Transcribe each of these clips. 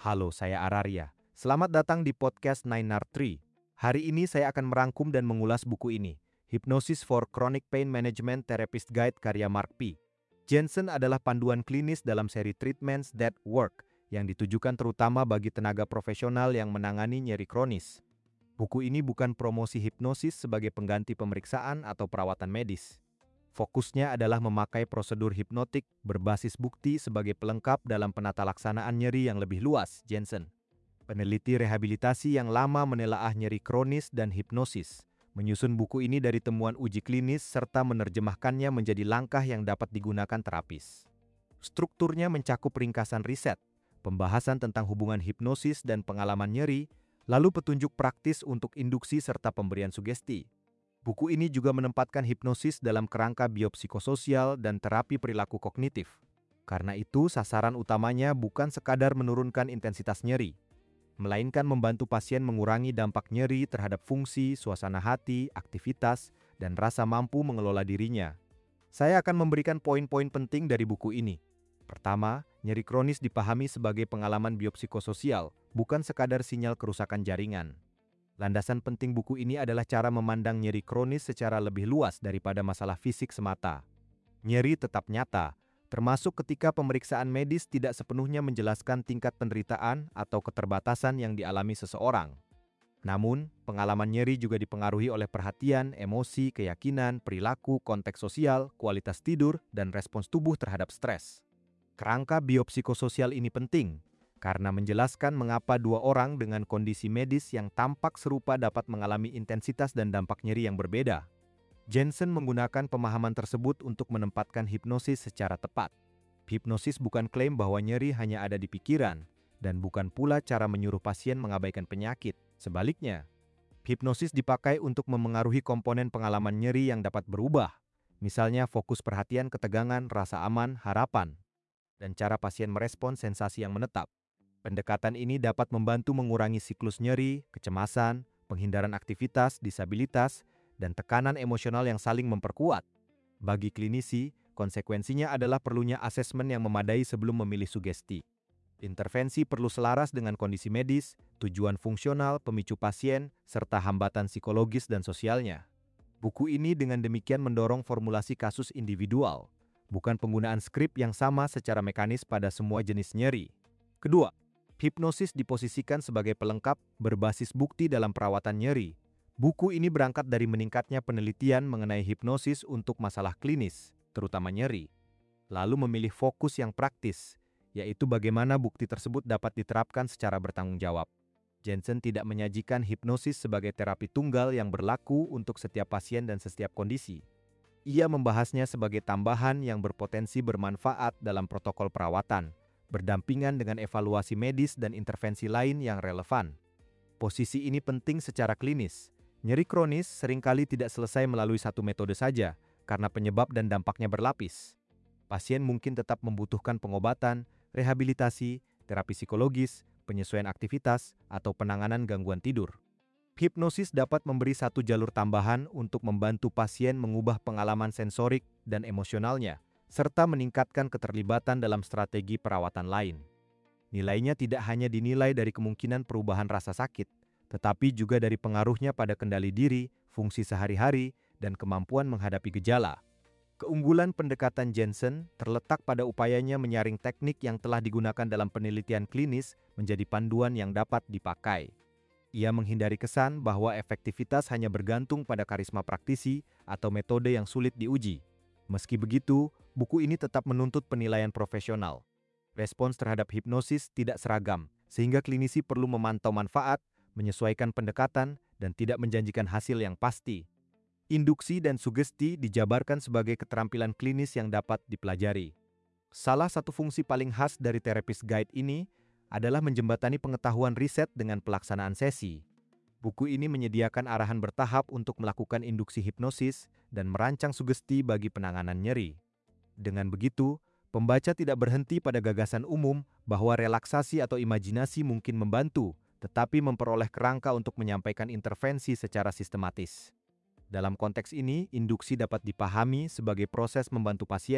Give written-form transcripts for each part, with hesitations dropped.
Halo, saya Araria. Selamat datang di podcast Nainar Tree. Hari ini saya akan merangkum dan mengulas buku ini, Hypnosis for Chronic Pain Management Therapist Guide karya Mark P. Jensen adalah panduan klinis dalam seri Treatments That Work yang ditujukan terutama bagi tenaga profesional yang menangani nyeri kronis. Buku ini bukan promosi hipnosis sebagai pengganti pemeriksaan atau perawatan medis. Fokusnya adalah memakai prosedur hipnotik berbasis bukti sebagai pelengkap dalam penata laksanaan nyeri yang lebih luas, Jensen. Peneliti rehabilitasi yang lama menelaah nyeri kronis dan hipnosis, menyusun buku ini dari temuan uji klinis serta menerjemahkannya menjadi langkah yang dapat digunakan terapis. Strukturnya mencakup ringkasan riset, pembahasan tentang hubungan hipnosis dan pengalaman nyeri, lalu petunjuk praktis untuk induksi serta pemberian sugesti. Buku ini juga menempatkan hipnosis dalam kerangka biopsikososial dan terapi perilaku kognitif. Karena itu, sasaran utamanya bukan sekadar menurunkan intensitas nyeri, melainkan membantu pasien mengurangi dampak nyeri terhadap fungsi, suasana hati, aktivitas, dan rasa mampu mengelola dirinya. Saya akan memberikan poin-poin penting dari buku ini. Pertama, nyeri kronis dipahami sebagai pengalaman biopsikososial, bukan sekadar sinyal kerusakan jaringan. Landasan penting buku ini adalah cara memandang nyeri kronis secara lebih luas daripada masalah fisik semata. Nyeri tetap nyata, termasuk ketika pemeriksaan medis tidak sepenuhnya menjelaskan tingkat penderitaan atau keterbatasan yang dialami seseorang. Namun, pengalaman nyeri juga dipengaruhi oleh perhatian, emosi, keyakinan, perilaku, konteks sosial, kualitas tidur, dan respons tubuh terhadap stres. Kerangka biopsikososial ini penting, karena menjelaskan mengapa dua orang dengan kondisi medis yang tampak serupa dapat mengalami intensitas dan dampak nyeri yang berbeda. Jensen menggunakan pemahaman tersebut untuk menempatkan hipnosis secara tepat. Hipnosis bukan klaim bahwa nyeri hanya ada di pikiran, dan bukan pula cara menyuruh pasien mengabaikan penyakit. Sebaliknya, hipnosis dipakai untuk memengaruhi komponen pengalaman nyeri yang dapat berubah, misalnya fokus perhatian, ketegangan, rasa aman, harapan, dan cara pasien merespon sensasi yang menetap. Pendekatan ini dapat membantu mengurangi siklus nyeri, kecemasan, penghindaran aktivitas, disabilitas, dan tekanan emosional yang saling memperkuat. Bagi klinisi, konsekuensinya adalah perlunya asesmen yang memadai sebelum memilih sugesti. Intervensi perlu selaras dengan kondisi medis, tujuan fungsional, pemicu pasien, serta hambatan psikologis dan sosialnya. Buku ini dengan demikian mendorong formulasi kasus individual, bukan penggunaan skrip yang sama secara mekanis pada semua jenis nyeri. Kedua, hipnosis diposisikan sebagai pelengkap berbasis bukti dalam perawatan nyeri. Buku ini berangkat dari meningkatnya penelitian mengenai hipnosis untuk masalah klinis, terutama nyeri. Lalu memilih fokus yang praktis, yaitu bagaimana bukti tersebut dapat diterapkan secara bertanggung jawab. Jensen tidak menyajikan hipnosis sebagai terapi tunggal yang berlaku untuk setiap pasien dan setiap kondisi. Ia membahasnya sebagai tambahan yang berpotensi bermanfaat dalam protokol perawatan, berdampingan dengan evaluasi medis dan intervensi lain yang relevan. Posisi ini penting secara klinis. Nyeri kronis seringkali tidak selesai melalui satu metode saja, karena penyebab dan dampaknya berlapis. Pasien mungkin tetap membutuhkan pengobatan, rehabilitasi, terapi psikologis, penyesuaian aktivitas, atau penanganan gangguan tidur. Hipnosis dapat memberi satu jalur tambahan untuk membantu pasien mengubah pengalaman sensorik dan emosionalnya, serta meningkatkan keterlibatan dalam strategi perawatan lain. Nilainya tidak hanya dinilai dari kemungkinan perubahan rasa sakit, tetapi juga dari pengaruhnya pada kendali diri, fungsi sehari-hari, dan kemampuan menghadapi gejala. Keunggulan pendekatan Jensen terletak pada upayanya menyaring teknik yang telah digunakan dalam penelitian klinis menjadi panduan yang dapat dipakai. Ia menghindari kesan bahwa efektivitas hanya bergantung pada karisma praktisi atau metode yang sulit diuji. Meski begitu, buku ini tetap menuntut penilaian profesional. Respons terhadap hipnosis tidak seragam, sehingga klinisi perlu memantau manfaat, menyesuaikan pendekatan, dan tidak menjanjikan hasil yang pasti. Induksi dan sugesti dijabarkan sebagai keterampilan klinis yang dapat dipelajari. Salah satu fungsi paling khas dari Therapist Guide ini adalah menjembatani pengetahuan riset dengan pelaksanaan sesi. Buku ini menyediakan arahan bertahap untuk melakukan induksi hipnosis dan merancang sugesti bagi penanganan nyeri. Dengan begitu, pembaca tidak berhenti pada gagasan umum bahwa relaksasi atau imajinasi mungkin membantu, tetapi memperoleh kerangka untuk menyampaikan intervensi secara sistematis. Dalam konteks ini, induksi dapat dipahami sebagai proses membantu pasien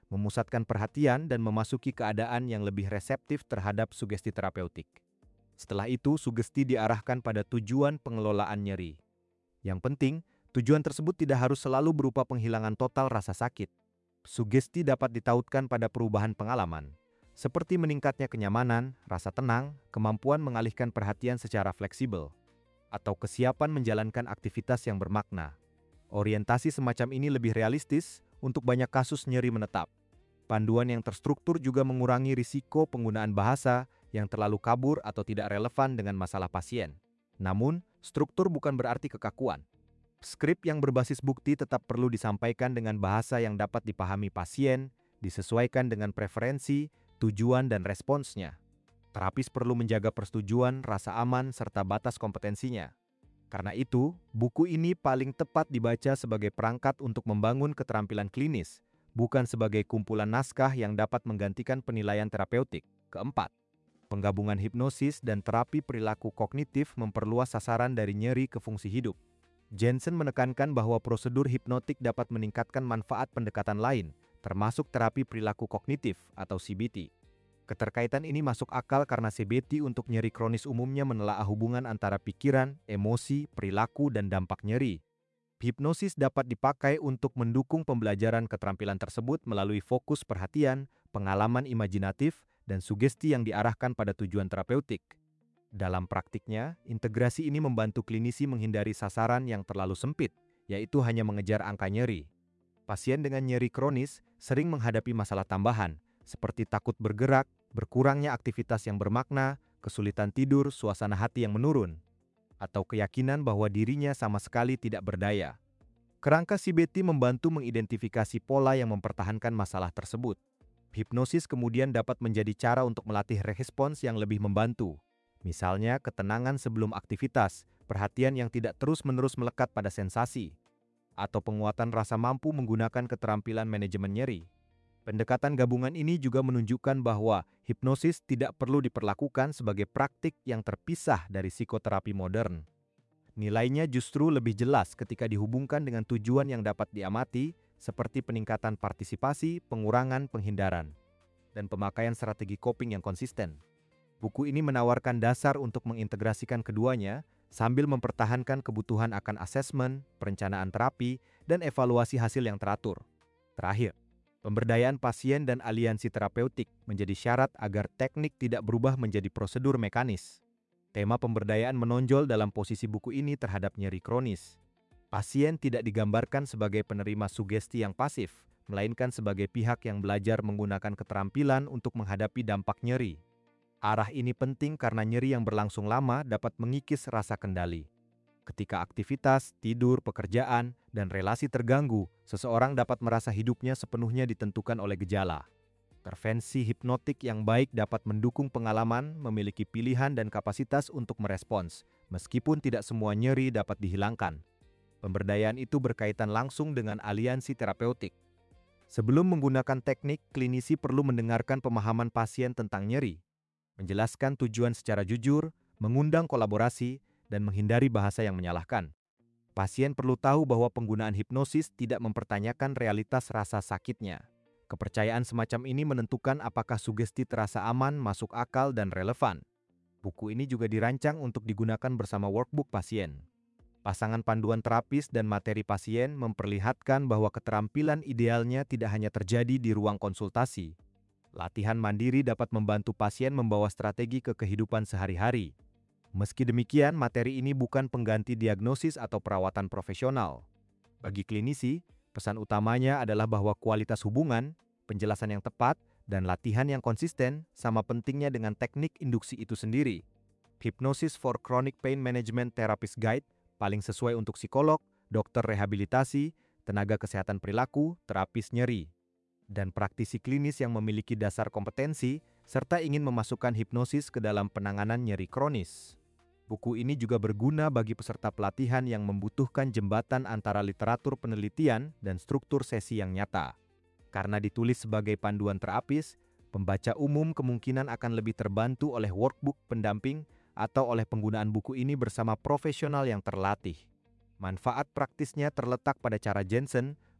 memusatkan perhatian dan memasuki keadaan yang lebih reseptif terhadap sugesti terapeutik. Setelah itu, sugesti diarahkan pada tujuan pengelolaan nyeri. Yang penting, tujuan tersebut tidak harus selalu berupa penghilangan total rasa sakit. Sugesti dapat ditautkan pada perubahan pengalaman, seperti meningkatnya kenyamanan, rasa tenang, kemampuan mengalihkan perhatian secara fleksibel, atau kesiapan menjalankan aktivitas yang bermakna. Orientasi semacam ini lebih realistis untuk banyak kasus nyeri menetap. Panduan yang terstruktur juga mengurangi risiko penggunaan bahasa yang terlalu kabur atau tidak relevan dengan masalah pasien. Namun, struktur bukan berarti kekakuan. Skrip yang berbasis bukti tetap perlu disampaikan dengan bahasa yang dapat dipahami pasien, disesuaikan dengan preferensi, tujuan, dan responsnya. Terapis perlu menjaga persetujuan, rasa aman, serta batas kompetensinya. Karena itu, buku ini paling tepat dibaca sebagai perangkat untuk membangun keterampilan klinis, bukan sebagai kumpulan naskah yang dapat menggantikan penilaian terapeutik. Keempat, penggabungan hipnosis dan terapi perilaku kognitif memperluas sasaran dari nyeri ke fungsi hidup. Jensen menekankan bahwa prosedur hipnotik dapat meningkatkan manfaat pendekatan lain, termasuk terapi perilaku kognitif atau CBT. Keterkaitan ini masuk akal karena CBT untuk nyeri kronis umumnya menelaah hubungan antara pikiran, emosi, perilaku, dan dampak nyeri. Hipnosis dapat dipakai untuk mendukung pembelajaran keterampilan tersebut melalui fokus perhatian, pengalaman imajinatif, dan sugesti yang diarahkan pada tujuan terapeutik. Dalam praktiknya, integrasi ini membantu klinisi menghindari sasaran yang terlalu sempit, yaitu hanya mengejar angka nyeri. Pasien dengan nyeri kronis sering menghadapi masalah tambahan, seperti takut bergerak, berkurangnya aktivitas yang bermakna, kesulitan tidur, suasana hati yang menurun, atau keyakinan bahwa dirinya sama sekali tidak berdaya. Kerangka CBT membantu mengidentifikasi pola yang mempertahankan masalah tersebut. Hipnosis kemudian dapat menjadi cara untuk melatih respons yang lebih membantu. Misalnya, ketenangan sebelum aktivitas, perhatian yang tidak terus-menerus melekat pada sensasi, atau penguatan rasa mampu menggunakan keterampilan manajemen nyeri. Pendekatan gabungan ini juga menunjukkan bahwa hipnosis tidak perlu diperlakukan sebagai praktik yang terpisah dari psikoterapi modern. Nilainya justru lebih jelas ketika dihubungkan dengan tujuan yang dapat diamati, seperti peningkatan partisipasi, pengurangan penghindaran, dan pemakaian strategi coping yang konsisten. Buku ini menawarkan dasar untuk mengintegrasikan keduanya sambil mempertahankan kebutuhan akan asesmen, perencanaan terapi, dan evaluasi hasil yang teratur. Terakhir, pemberdayaan pasien dan aliansi terapeutik menjadi syarat agar teknik tidak berubah menjadi prosedur mekanis. Tema pemberdayaan menonjol dalam posisi buku ini terhadap nyeri kronis. Pasien tidak digambarkan sebagai penerima sugesti yang pasif, melainkan sebagai pihak yang belajar menggunakan keterampilan untuk menghadapi dampak nyeri. Arah ini penting karena nyeri yang berlangsung lama dapat mengikis rasa kendali. Ketika aktivitas, tidur, pekerjaan, dan relasi terganggu, seseorang dapat merasa hidupnya sepenuhnya ditentukan oleh gejala. Intervensi hipnotik yang baik dapat mendukung pengalaman, memiliki pilihan dan kapasitas untuk merespons, meskipun tidak semua nyeri dapat dihilangkan. Pemberdayaan itu berkaitan langsung dengan aliansi terapeutik. Sebelum menggunakan teknik, klinisi perlu mendengarkan pemahaman pasien tentang nyeri, menjelaskan tujuan secara jujur, mengundang kolaborasi, dan menghindari bahasa yang menyalahkan. Pasien perlu tahu bahwa penggunaan hipnosis tidak mempertanyakan realitas rasa sakitnya. Kepercayaan semacam ini menentukan apakah sugesti terasa aman, masuk akal, dan relevan. Buku ini juga dirancang untuk digunakan bersama workbook pasien. Pasangan panduan terapis dan materi pasien memperlihatkan bahwa keterampilan idealnya tidak hanya terjadi di ruang konsultasi. Latihan mandiri dapat membantu pasien membawa strategi ke kehidupan sehari-hari. Meski demikian, materi ini bukan pengganti diagnosis atau perawatan profesional. Bagi klinisi, pesan utamanya adalah bahwa kualitas hubungan, penjelasan yang tepat, dan latihan yang konsisten sama pentingnya dengan teknik induksi itu sendiri. Hypnosis for Chronic Pain Management Therapist Guide paling sesuai untuk psikolog, dokter rehabilitasi, tenaga kesehatan perilaku, terapis nyeri, dan praktisi klinis yang memiliki dasar kompetensi serta ingin memasukkan hipnosis ke dalam penanganan nyeri kronis. Buku ini juga berguna bagi peserta pelatihan yang membutuhkan jembatan antara literatur penelitian dan struktur sesi yang nyata. Karena ditulis sebagai panduan terapis, pembaca umum kemungkinan akan lebih terbantu oleh workbook pendamping atau oleh penggunaan buku ini bersama profesional yang terlatih. Manfaat praktisnya terletak pada cara Jensen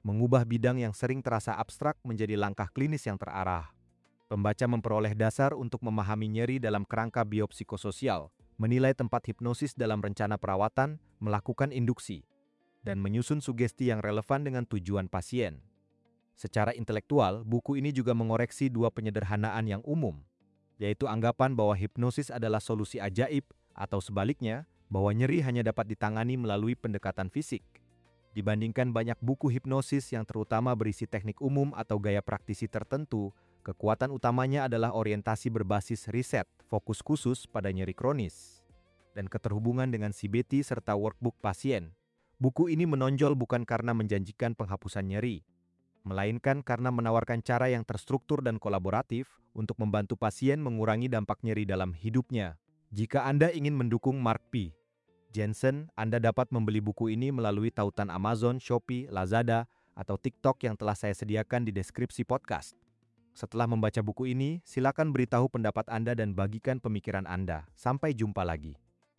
mengubah bidang yang sering terasa abstrak menjadi langkah klinis yang terarah. Pembaca memperoleh dasar untuk memahami nyeri dalam kerangka biopsikososial, menilai tempat hipnosis dalam rencana perawatan, melakukan induksi, dan menyusun sugesti yang relevan dengan tujuan pasien. Secara intelektual, buku ini juga mengoreksi dua penyederhanaan yang umum, yaitu anggapan bahwa hipnosis adalah solusi ajaib atau sebaliknya, bahwa nyeri hanya dapat ditangani melalui pendekatan fisik. Dibandingkan banyak buku hipnosis yang terutama berisi teknik umum atau gaya praktisi tertentu, kekuatan utamanya adalah orientasi berbasis riset, fokus khusus pada nyeri kronis, dan keterhubungan dengan CBT serta workbook pasien. Buku ini menonjol bukan karena menjanjikan penghapusan nyeri, melainkan karena menawarkan cara yang terstruktur dan kolaboratif untuk membantu pasien mengurangi dampak nyeri dalam hidupnya. Jika Anda ingin mendukung Mark P. Jensen, Anda dapat membeli buku ini melalui tautan Amazon, Shopee, Lazada, atau TikTok yang telah saya sediakan di deskripsi podcast. Setelah membaca buku ini, silakan beritahu pendapat Anda dan bagikan pemikiran Anda. Sampai jumpa lagi.